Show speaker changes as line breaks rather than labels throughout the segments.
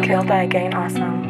Killed by Again Awesome.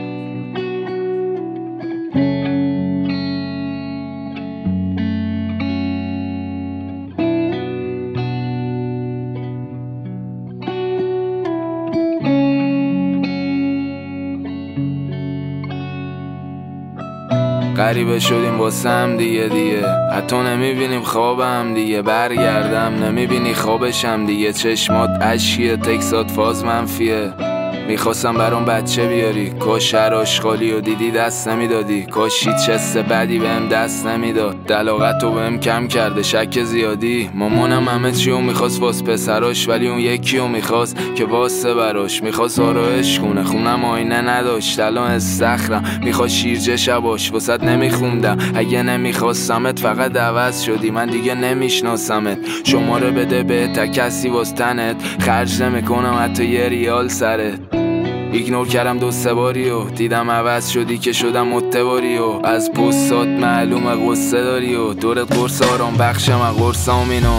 غریبه شدیم واسه هم دیگه حتی نمیبینیم خوابم دیگه، برگردم نمیبینی خوابشم دیگه، چشمات اشکیه تکسات فاز منفیه. میخواستم برام بچه بیاری، کاش هر آشغالی و دیدی دست نمیدادی، کاش هیچ حس بدی بهم دست نمیداد، دلاغت رو بهم کم کرده شک زیادی. مامانم همه چیو میخواست واس پسراش، ولی اون یکیو میخواست که واسه براش، میخواست آرایش کنه خونم آینه نداشت، الان استخرم میخواست شیرجه شباش واسد نمیخوندم، اگه نمیخواستمت فقط عوض شدی، من دیگه نمیشناسمت، شماره بده به تا کسی واس تنت خرج نمیکنم حتی یه ریال سرت. ایگنور کردم 2-3 باری و دیدم عوض شدی که شدم متباری و از پستات معلومه قصه داری و دورت قرص آرام بخشم قرصامینو.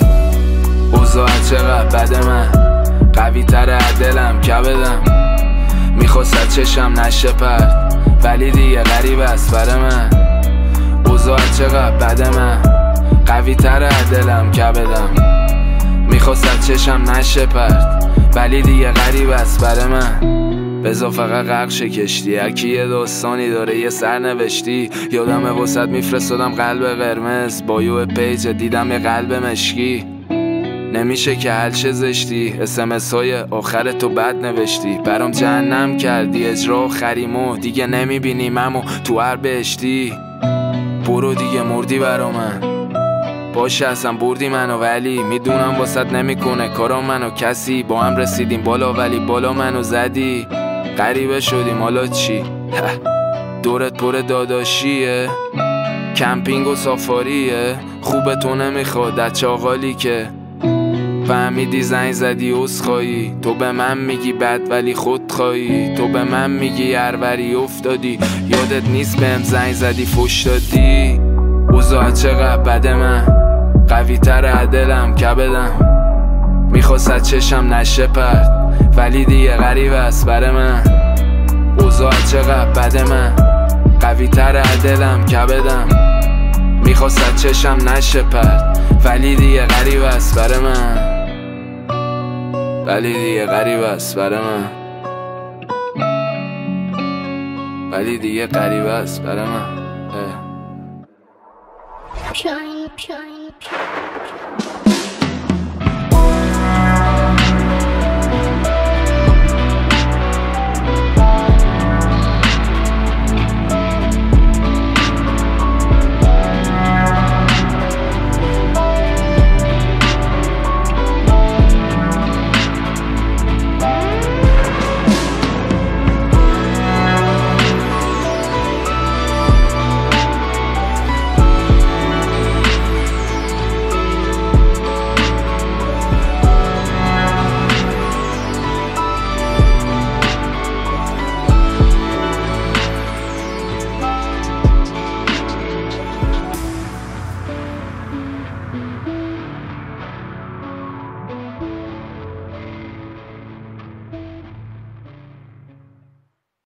اوضاع چقدر بده من قوی تر دلم کبدم، میخواست چشم نشه پرد ولی دیگه غریب است بره من. اوضاع چقدر بده من قوی تر دلم کبدم، میخواست چشم نشه پرد ولی دیگه غریب است بره من. بذار فقط غرق شه کشتی، هرکی یه داستانی داره یه سرنوشتی، یادم واسط میفرستادم قلب قرمز با یو پیج دیدم یه قلب مشکی. نمیشه که حل شه زشتی، اسمس های آخر تو بد نوشتی، برام جهنم کردی اجرا خریمو دیگه نمیبینیم امو تو هر بهشتی. برو دیگه مردی برا من، باشه اصلا بردی منو ولی میدونم واسط نمیکنه کارا منو، کسی با هم رسیدیم بالا ولی بالا منو زدی. غریبه شدیم حالا چی؟ دورت پر داداشیه، کمپینگ و سافاریه، خوبه تو نمیخواد در چاقالی که فهمیدی زنگ زدی عذرخواهی، تو به من میگی بد ولی خودخواهی، تو به من میگی هروری افتادی، یادت نیست بهم زنگ زدی فش دادی. اوضاع چقدر بده من قوی تر دلم کبدم، میخواست چشم نشه پرد ولی دیگه غریب است بره من. اوضاع چقدر بده من قوی تر دلم کبدم، میخواست چشم نشه پرد ولی دیگه غریب است بره من، ولی دیگه غریب است بره من، ولی دیگه غریب است بره من.
Shine, shine.